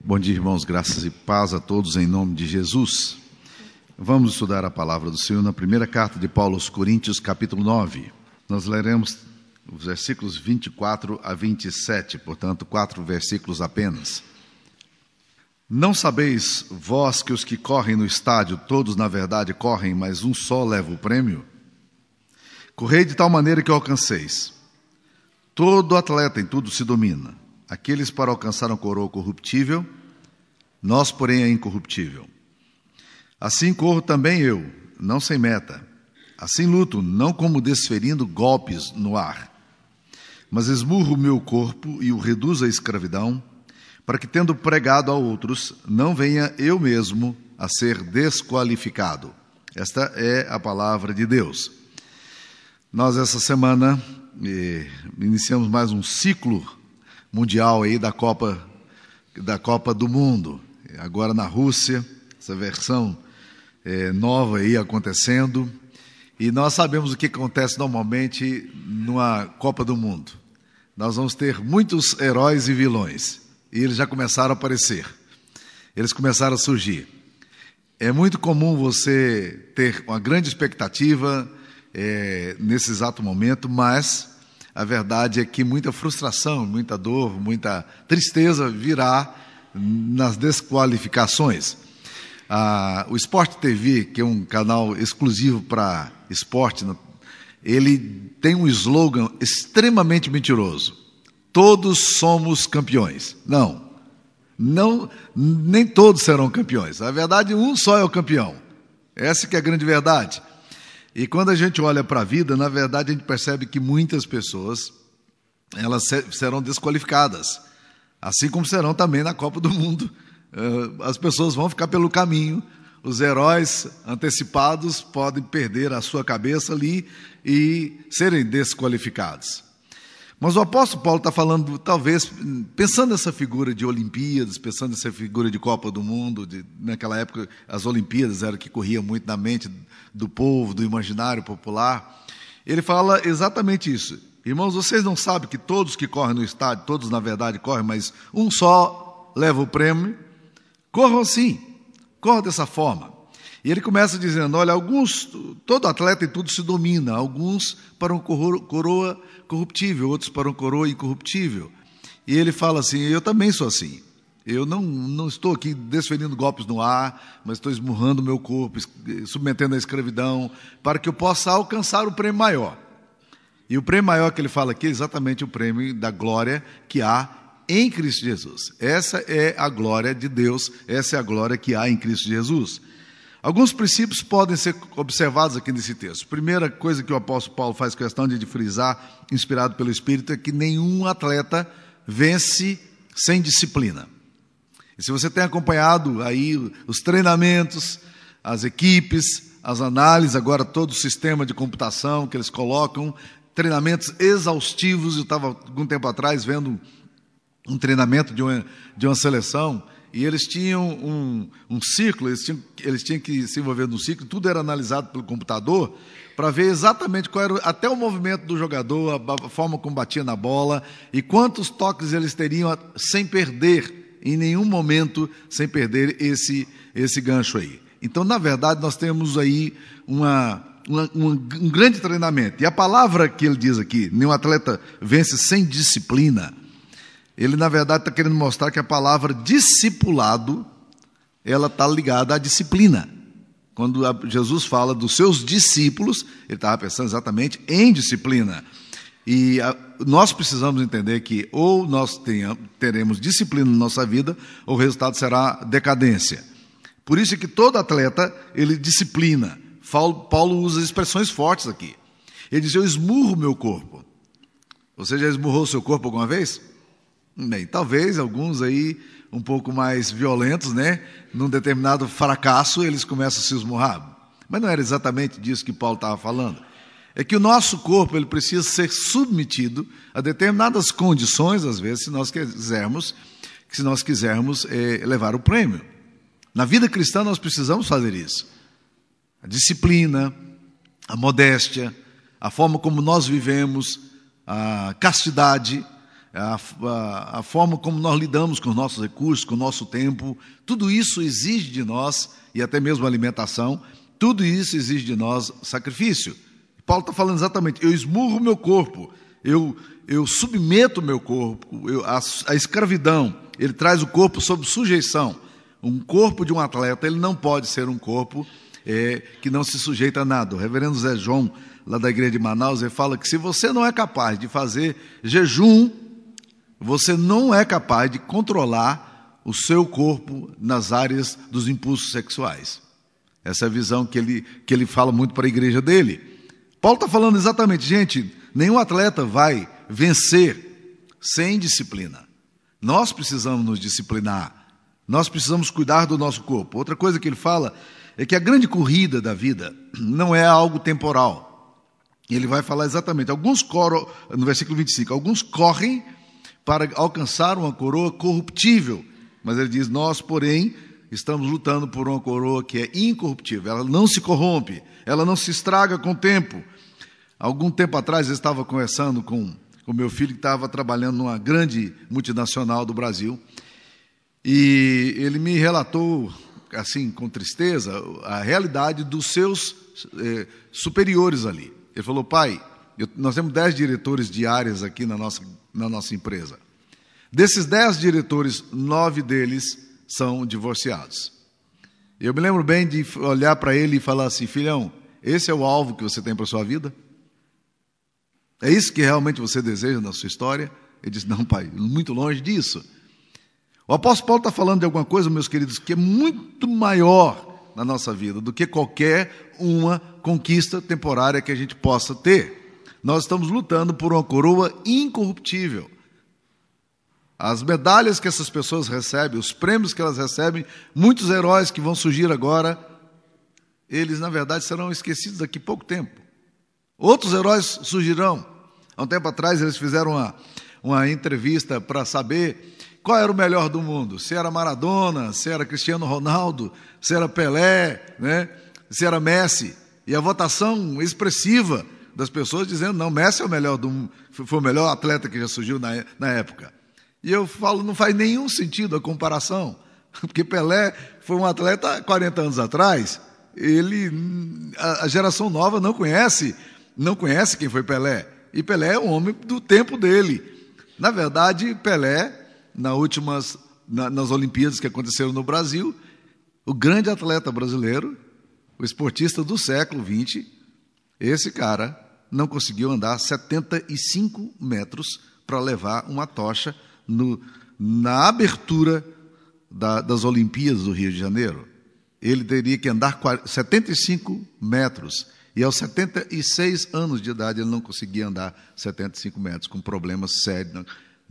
Bom dia, irmãos, graças e paz a todos em nome de Jesus. Vamos estudar a palavra do Senhor na primeira carta de Paulo aos Coríntios, capítulo 9. Nós leremos os versículos 24 a 27, portanto, 4 versículos apenas. Não sabeis vós que os que correm no estádio, todos na verdade correm, mas um só leva o prêmio? Correi de tal maneira que alcanceis. Todo atleta em tudo se domina. Aqueles para alcançar a coroa corruptível, nós, porém, a incorruptível. Assim corro também eu, não sem meta. Assim luto, não como desferindo golpes no ar, mas esmurro o meu corpo e o reduzo à escravidão, para que, tendo pregado a outros, não venha eu mesmo a ser desqualificado. Esta é a palavra de Deus. Nós, essa semana, iniciamos mais um ciclo mundial aí da Copa do Mundo. Agora na Rússia, essa versão nova aí acontecendo. E nós sabemos o que acontece normalmente numa Copa do Mundo. Nós vamos ter muitos heróis e vilões. E eles já começaram a aparecer. Eles começaram a surgir. É muito comum você ter uma grande expectativa nesse exato momento, mas a verdade é que muita frustração, muita dor, muita tristeza virá nas desqualificações. O Sport TV, que é um canal exclusivo para esporte, ele tem um slogan extremamente mentiroso. Todos somos campeões. Não, nem todos serão campeões. Na verdade, um só é o campeão. Essa que é a grande verdade. E quando a gente olha para a vida, na verdade, a gente percebe que muitas pessoas elas serão desqualificadas. Assim como serão também na Copa do Mundo. As pessoas vão ficar pelo caminho. Os heróis antecipados podem perder a sua cabeça ali e serem desqualificados. Mas o apóstolo Paulo está falando, talvez, pensando nessa figura de Olimpíadas, pensando nessa figura de Copa do Mundo, naquela época as Olimpíadas eram o que corria muito na mente do povo, do imaginário popular. Ele fala exatamente isso. Irmãos, vocês não sabem que todos que correm no estádio, todos na verdade correm, mas um só leva o prêmio? Corram assim, corram dessa forma. E ele começa dizendo, olha, todo atleta em tudo se domina, alguns para uma coroa corruptível, outros para uma coroa incorruptível. E ele fala assim, eu também sou assim. Eu não estou aqui desferindo golpes no ar, mas estou esmurrando o meu corpo, submetendo à escravidão, para que eu possa alcançar o prêmio maior. E o prêmio maior que ele fala aqui é exatamente o prêmio da glória que há em Cristo Jesus. Essa é a glória de Deus, essa é a glória que há em Cristo Jesus. Alguns princípios podem ser observados aqui nesse texto. Primeira coisa que o apóstolo Paulo faz questão de frisar, inspirado pelo Espírito, é que nenhum atleta vence sem disciplina. E se você tem acompanhado aí os treinamentos, as equipes, as análises, agora todo o sistema de computação que eles colocam, treinamentos exaustivos. Eu estava algum tempo atrás vendo um treinamento de uma seleção, e eles tinham um ciclo, eles tinham que se envolver num ciclo, tudo era analisado pelo computador, para ver exatamente qual era até o movimento do jogador, a forma como batia na bola, e quantos toques eles teriam sem perder, em nenhum momento, sem perder esse gancho aí. Então, na verdade, nós temos aí um grande treinamento. E a palavra que ele diz aqui, nenhum atleta vence sem disciplina, ele, na verdade, está querendo mostrar que a palavra discipulado, ela está ligada à disciplina. Quando Jesus fala dos seus discípulos, ele estava pensando exatamente em disciplina. E nós precisamos entender que ou nós teremos disciplina na nossa vida, ou o resultado será decadência. Por isso é que todo atleta, ele disciplina. Paulo usa expressões fortes aqui. Ele diz, eu esmurro o meu corpo. Você já esmurrou o seu corpo alguma vez? Bem, talvez alguns aí um pouco mais violentos, né? Num determinado fracasso, eles começam a se esmurrar. Mas não era exatamente disso que Paulo estava falando. É que o nosso corpo ele precisa ser submetido a determinadas condições, às vezes, se nós quisermos levar o prêmio. Na vida cristã, nós precisamos fazer isso. A disciplina, a modéstia, a forma como nós vivemos, a castidade, a forma como nós lidamos com os nossos recursos, com o nosso tempo, tudo isso exige de nós, e até mesmo alimentação, tudo isso exige de nós sacrifício. Paulo está falando exatamente, eu esmurro o meu corpo, eu submeto o meu corpo, a escravidão, ele traz o corpo sob sujeição. Um corpo de um atleta, ele não pode ser um corpo que não se sujeita a nada. O reverendo Zé João, lá da igreja de Manaus, ele fala que se você não é capaz de fazer jejum, você não é capaz de controlar o seu corpo nas áreas dos impulsos sexuais. Essa é a visão que ele fala muito para a igreja dele. Paulo está falando exatamente, gente, nenhum atleta vai vencer sem disciplina. Nós precisamos nos disciplinar. Nós precisamos cuidar do nosso corpo. Outra coisa que ele fala é que a grande corrida da vida não é algo temporal. Ele vai falar exatamente, no versículo 25, alguns correm para alcançar uma coroa corruptível. Mas ele diz, nós, porém, estamos lutando por uma coroa que é incorruptível. Ela não se corrompe, ela não se estraga com o tempo. Algum tempo atrás eu estava conversando com o meu filho que estava trabalhando numa grande multinacional do Brasil. E ele me relatou, assim, com tristeza, a realidade dos seus superiores ali. Ele falou, pai, nós temos 10 diretores de áreas aqui na nossa empresa. Desses 10 diretores, 9 deles são divorciados. Eu me lembro bem de olhar para ele e falar assim, filhão, esse é o alvo que você tem para a sua vida? É isso que realmente você deseja na sua história? Ele disse, não, pai, muito longe disso. O apóstolo Paulo está falando de alguma coisa, meus queridos, que é muito maior na nossa vida do que qualquer uma conquista temporária que a gente possa ter. Nós estamos lutando por uma coroa incorruptível. As medalhas que essas pessoas recebem, os prêmios que elas recebem, muitos heróis que vão surgir agora, eles, na verdade, serão esquecidos daqui a pouco tempo. Outros heróis surgirão. Há um tempo atrás, eles fizeram uma entrevista para saber qual era o melhor do mundo. Se era Maradona, se era Cristiano Ronaldo, se era Pelé, né? Se era Messi. E a votação expressiva das pessoas dizendo, não, Messi é o melhor do mundo, foi o melhor atleta que já surgiu na época. E eu falo, não faz nenhum sentido a comparação, porque Pelé foi um atleta há 40 anos atrás, a geração nova não conhece quem foi Pelé, e Pelé é um homem do tempo dele. Na verdade, Pelé, nas Olimpíadas que aconteceram no Brasil, o grande atleta brasileiro, o esportista do século XX, esse cara não conseguiu andar 75 metros para levar uma tocha na abertura das Olimpíadas do Rio de Janeiro. Ele teria que andar 75 metros. E aos 76 anos de idade ele não conseguia andar 75 metros, com problemas sérios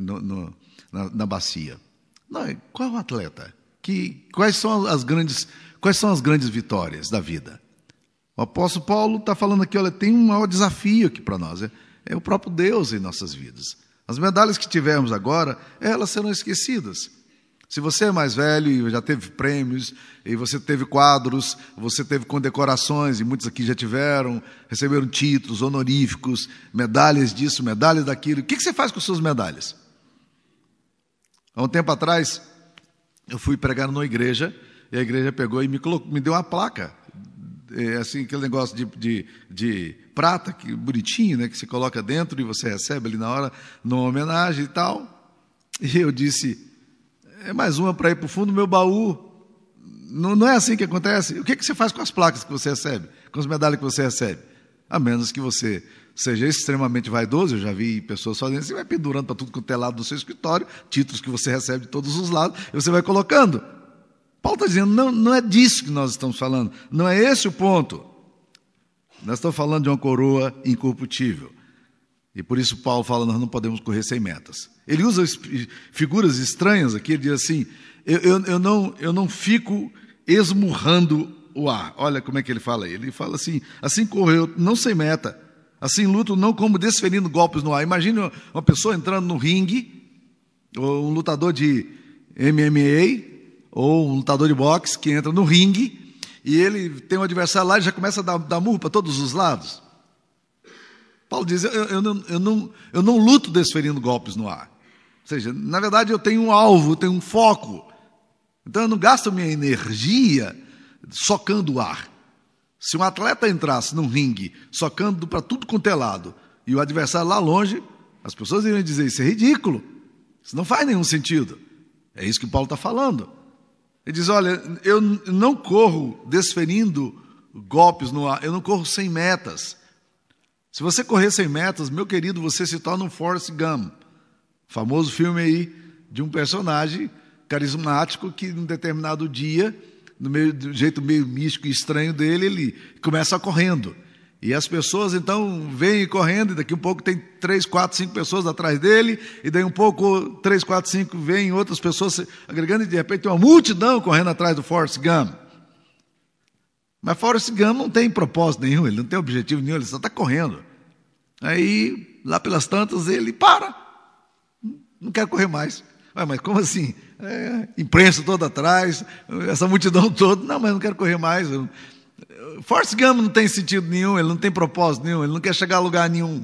na bacia. Não, qual é o atleta? Quais são as grandes vitórias da vida? O apóstolo Paulo está falando aqui, olha, tem um maior desafio aqui para nós, é o próprio Deus em nossas vidas. As medalhas que tivermos agora, elas serão esquecidas. Se você é mais velho e já teve prêmios, e você teve quadros, você teve condecorações, e muitos aqui já receberam títulos honoríficos, medalhas disso, medalhas daquilo. O que você faz com suas medalhas? Há um tempo atrás, eu fui pregar numa igreja, e a igreja pegou e me deu uma placa, assim, aquele negócio de prata, que bonitinho, né, que se coloca dentro e você recebe ali na hora, numa homenagem e tal. E eu disse, é mais uma para ir para o fundo do meu baú. Não é assim que acontece. O que você faz com as placas que você recebe, com as medalhas que você recebe? A menos que você seja extremamente vaidoso, eu já vi pessoas fazendo assim, vai pendurando para tudo quanto é lado do seu escritório, títulos que você recebe de todos os lados, e você vai colocando. Paulo está dizendo, não é disso que nós estamos falando, não é esse o ponto. Nós estamos falando de uma coroa incorruptível. E por isso Paulo fala, nós não podemos correr sem metas. Ele usa figuras estranhas aqui, ele diz assim, eu não fico esmurrando o ar. Olha como é que ele fala aí. Ele fala assim correu, não sem meta, assim luto, não como desferindo golpes no ar. Imagine uma pessoa entrando no ringue, ou um lutador de MMA, ou um lutador de boxe que entra no ringue, e ele tem um adversário lá e já começa a dar murro para todos os lados. Paulo diz, eu não luto desferindo golpes no ar. seja, na verdade eu tenho um alvo, eu tenho um foco. Então eu não gasto minha energia socando o ar. Se um atleta entrasse num ringue socando para tudo quanto é lado e o adversário lá longe, as pessoas iriam dizer, isso é ridículo, isso não faz nenhum sentido. É isso que Paulo está falando. Ele diz, olha, eu não corro desferindo golpes no ar, eu não corro sem metas. Se você correr sem metas, meu querido, você se torna um Forrest Gump. Famoso filme aí de um personagem carismático que, num determinado dia, do jeito meio místico e estranho dele, ele começa correndo. E as pessoas, então, vêm correndo, e daqui um pouco tem 3, 4, 5 pessoas atrás dele, e daí um pouco, 3, 4, 5, vêm outras pessoas agregando, e de repente tem uma multidão correndo atrás do Forrest Gump. Mas Forrest Gump não tem propósito nenhum, ele não tem objetivo nenhum, ele só está correndo. Aí, lá pelas tantas, ele para. Não quero correr mais. Mas como assim? Imprensa toda atrás, essa multidão toda. Não, mas não quero correr mais. Forrest Gump não tem sentido nenhum, ele não tem propósito nenhum, ele não quer chegar a lugar nenhum.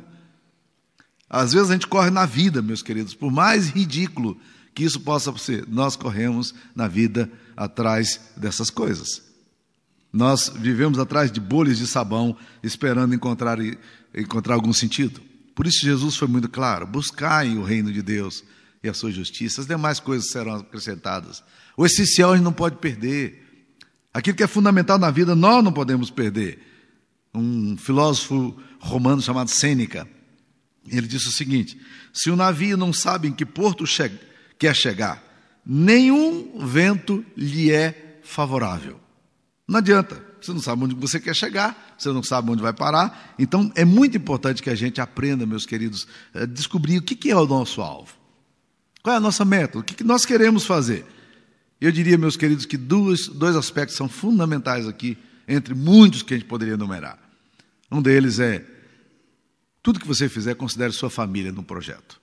Às vezes a gente corre na vida, meus queridos, por mais ridículo que isso possa ser, nós corremos na vida atrás dessas coisas. Nós vivemos atrás de bolhas de sabão, esperando encontrar algum sentido. Por isso Jesus foi muito claro, buscai o reino de Deus e a sua justiça, as demais coisas serão acrescentadas. O essencial a gente não pode perder. Aquilo que é fundamental na vida, nós não podemos perder. Um filósofo romano chamado Sêneca, ele disse o seguinte, se o navio não sabe em que porto quer chegar, nenhum vento lhe é favorável. Não adianta, você não sabe onde você quer chegar, você não sabe onde vai parar. Então, é muito importante que a gente aprenda, meus queridos, a descobrir o que é o nosso alvo. Qual é a nossa meta? O que nós queremos fazer? Eu diria, meus queridos, que dois aspectos são fundamentais aqui, entre muitos que a gente poderia enumerar. Um deles é, tudo que você fizer, considere sua família no projeto.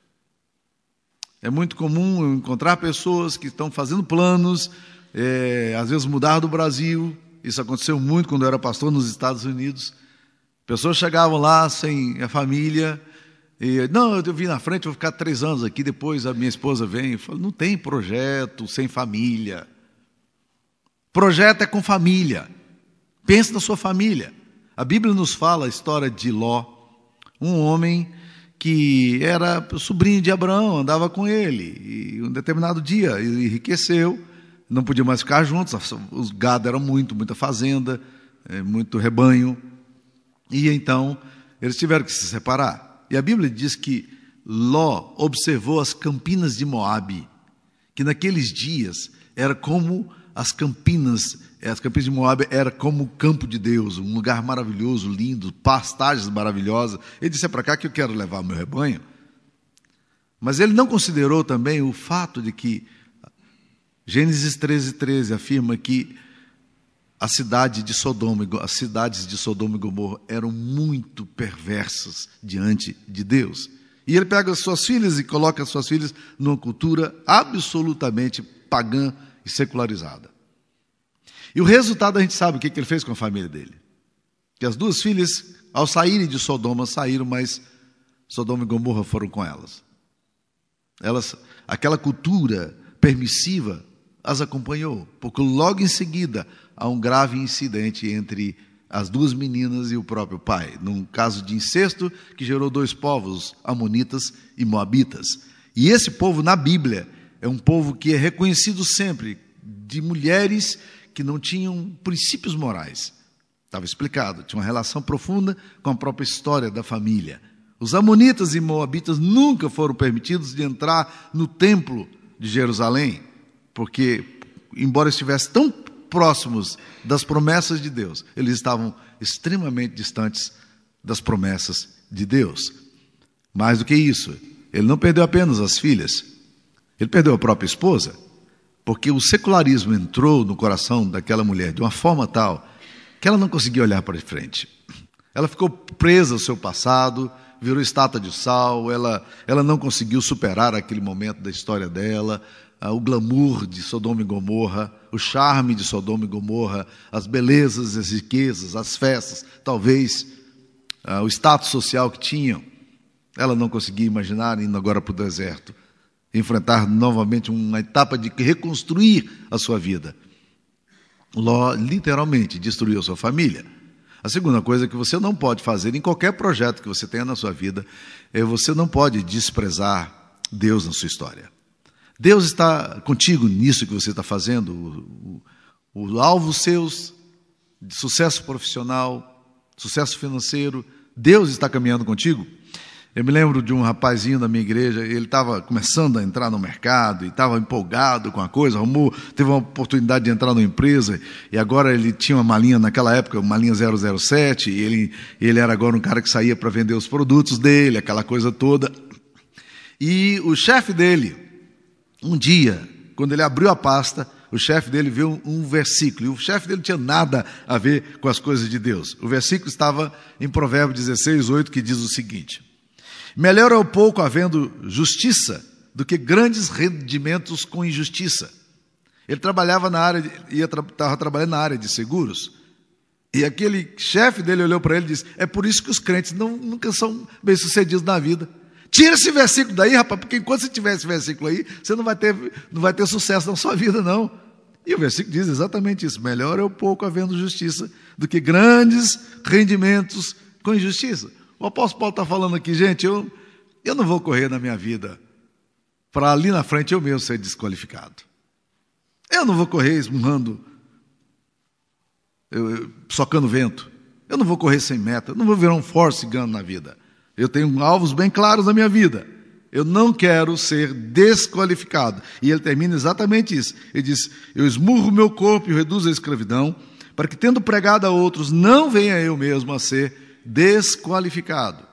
É muito comum eu encontrar pessoas que estão fazendo planos, às vezes mudar do Brasil. Isso aconteceu muito quando eu era pastor nos Estados Unidos. Pessoas chegavam lá sem a família. Não, eu vim na frente, vou ficar 3 anos aqui, depois a minha esposa vem. Eu falo, não tem projeto sem família. Projeto é com família. Pense na sua família. A Bíblia nos fala a história de Ló, um homem que era sobrinho de Abraão, andava com ele. E um determinado dia ele enriqueceu, não podia mais ficar juntos, os gado eram muita fazenda, muito rebanho. E então eles tiveram que se separar. E a Bíblia diz que Ló observou as campinas de Moabe, que naqueles dias era como as campinas de Moabe era como o campo de Deus, um lugar maravilhoso, lindo, pastagens maravilhosas. Ele disse, é para cá que eu quero levar o meu rebanho. Mas ele não considerou também o fato de que Gênesis 13:13 afirma que as cidades de Sodoma e Gomorra eram muito perversas diante de Deus. E ele pega as suas filhas e coloca as suas filhas numa cultura absolutamente pagã e secularizada. E o resultado a gente sabe o que ele fez com a família dele. Que as 2 filhas, ao saírem de Sodoma, saíram, mas Sodoma e Gomorra foram com elas. Aquela cultura permissiva as acompanhou, porque logo em seguida há um grave incidente entre as 2 meninas e o próprio pai, num caso de incesto que gerou 2 povos, amonitas e moabitas. E esse povo na Bíblia é um povo que é reconhecido sempre de mulheres que não tinham princípios morais. Estava explicado, tinha uma relação profunda com a própria história da família. Os amonitas e moabitas nunca foram permitidos de entrar no templo de Jerusalém, porque, embora estivessem tão próximos das promessas de Deus, eles estavam extremamente distantes das promessas de Deus. Mais do que isso, ele não perdeu apenas as filhas, ele perdeu a própria esposa, porque o secularismo entrou no coração daquela mulher de uma forma tal que ela não conseguia olhar para frente. Ela ficou presa ao seu passado, virou estátua de sal, ela não conseguiu superar aquele momento da história dela, o glamour de Sodoma e Gomorra, o charme de Sodoma e Gomorra, as belezas, as riquezas, as festas, talvez o status social que tinham. Ela não conseguia imaginar indo agora para o deserto, enfrentar novamente uma etapa de reconstruir a sua vida. Ló literalmente destruiu a sua família. A segunda coisa que você não pode fazer em qualquer projeto que você tenha na sua vida é você não pode desprezar Deus na sua história. Deus está contigo nisso que você está fazendo, o alvo seus de sucesso profissional, sucesso financeiro, Deus está caminhando contigo. Eu me lembro de um rapazinho da minha igreja, ele estava começando a entrar no mercado e estava empolgado com a coisa, teve uma oportunidade de entrar numa empresa e agora ele tinha uma malinha, naquela época, uma malinha 007, e ele era agora um cara que saía para vender os produtos dele, aquela coisa toda. E o chefe dele, um dia, quando ele abriu a pasta, o chefe dele viu um versículo, e o chefe dele tinha nada a ver com as coisas de Deus. O versículo estava em Provérbios 16:8, que diz o seguinte: melhor é o pouco havendo justiça do que grandes rendimentos com injustiça. Ele trabalhava estava trabalhando na área de seguros, e aquele chefe dele olhou para ele e disse: é por isso que os crentes nunca são bem-sucedidos na vida. Tira esse versículo daí, rapaz, porque enquanto você tiver esse versículo aí, você não vai ter sucesso na sua vida, não. E o versículo diz exatamente isso: melhor é o pouco havendo justiça do que grandes rendimentos com injustiça. O apóstolo Paulo está falando aqui, gente, eu não vou correr na minha vida para ali na frente eu mesmo ser desqualificado. Eu não vou correr esmurrando, socando vento. Eu não vou correr sem meta. Eu não vou virar um Forrest Gump na vida. Eu tenho alvos bem claros na minha vida. Eu não quero ser desqualificado. E ele termina exatamente isso. Ele diz: eu esmurro o meu corpo e reduzo a escravidão, para que, tendo pregado a outros, não venha eu mesmo a ser desqualificado.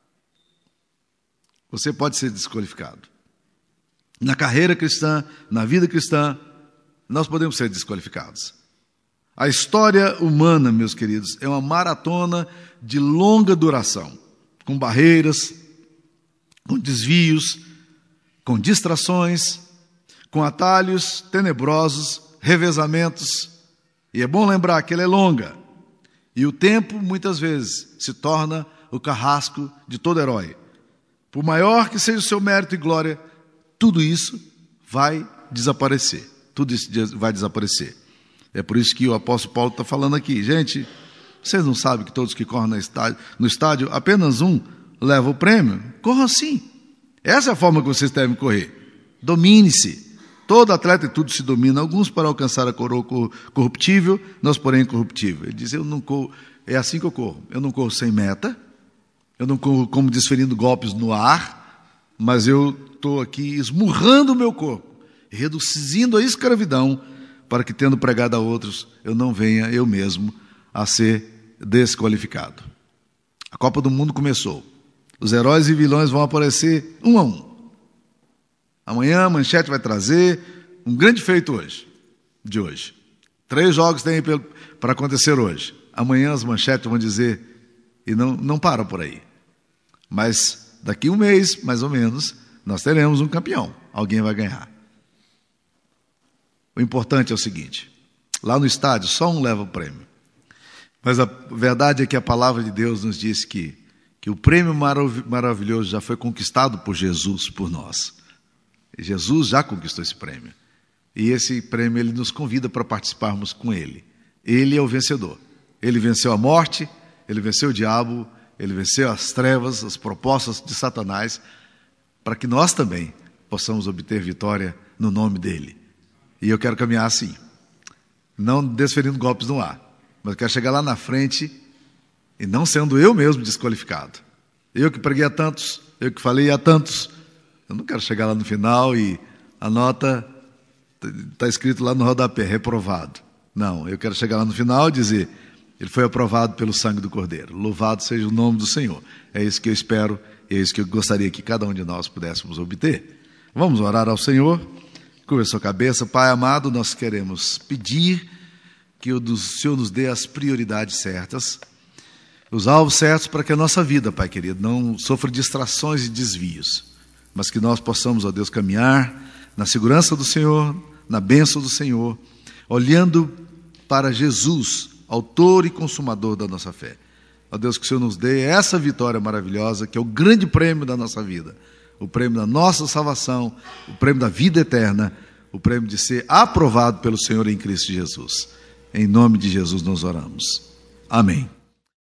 Você pode ser desqualificado. Na carreira cristã, na vida cristã, nós podemos ser desqualificados. A história humana, meus queridos, é uma maratona de longa duração, com barreiras, com desvios, com distrações, com atalhos tenebrosos, revezamentos. E é bom lembrar que ela é longa. E o tempo, muitas vezes, se torna o carrasco de todo herói. Por maior que seja o seu mérito e glória, tudo isso vai desaparecer. Tudo isso vai desaparecer. É por isso que o apóstolo Paulo está falando aqui. Gente, vocês não sabem que todos que correm no estádio, apenas um leva o prêmio? Corram assim. Essa é a forma que vocês devem correr. Domine-se. Todo atleta e tudo se domina. Alguns para alcançar a coroa corruptível, nós porém incorruptível. Ele diz: eu não corro, é assim que eu corro. Eu não corro sem meta, eu não corro como desferindo golpes no ar, mas eu estou aqui esmurrando o meu corpo, reduzindo a escravidão, para que, tendo pregado a outros, eu não venha eu mesmo a ser desqualificado. A Copa do Mundo começou. Os heróis e vilões vão aparecer um a um. Amanhã a Manchete vai trazer um grande feito de hoje. 3 jogos tem para acontecer hoje. Amanhã as manchetes vão dizer, e não param por aí. Mas daqui um mês, mais ou menos, nós teremos um campeão. Alguém vai ganhar. O importante é o seguinte: lá no estádio só um leva o prêmio. Mas a verdade é que a palavra de Deus nos diz que o prêmio maravilhoso já foi conquistado por Jesus, por nós. Jesus já conquistou esse prêmio. E esse prêmio ele nos convida para participarmos com ele. Ele é o vencedor. Ele venceu a morte, ele venceu o diabo, ele venceu as trevas, as propostas de Satanás, para que nós também possamos obter vitória no nome dele. E eu quero caminhar assim, não desferindo golpes no ar, mas eu quero chegar lá na frente e não sendo eu mesmo desqualificado. Eu que preguei a tantos, eu que falei a tantos, eu não quero chegar lá no final e a nota está escrito lá no rodapé, reprovado. Não, eu quero chegar lá no final e dizer: ele foi aprovado pelo sangue do Cordeiro. Louvado seja o nome do Senhor. É isso que eu espero e é isso que eu gostaria que cada um de nós pudéssemos obter. Vamos orar ao Senhor. Curva a sua cabeça. Pai amado, nós queremos pedir que o Senhor nos dê as prioridades certas, os alvos certos para que a nossa vida, Pai querido, não sofra distrações e desvios, mas que nós possamos, ó Deus, caminhar na segurança do Senhor, na bênção do Senhor, olhando para Jesus, autor e consumador da nossa fé. Ó Deus, que o Senhor nos dê essa vitória maravilhosa, que é o grande prêmio da nossa vida, o prêmio da nossa salvação, o prêmio da vida eterna, o prêmio de ser aprovado pelo Senhor em Cristo Jesus. Em nome de Jesus nós oramos. Amém.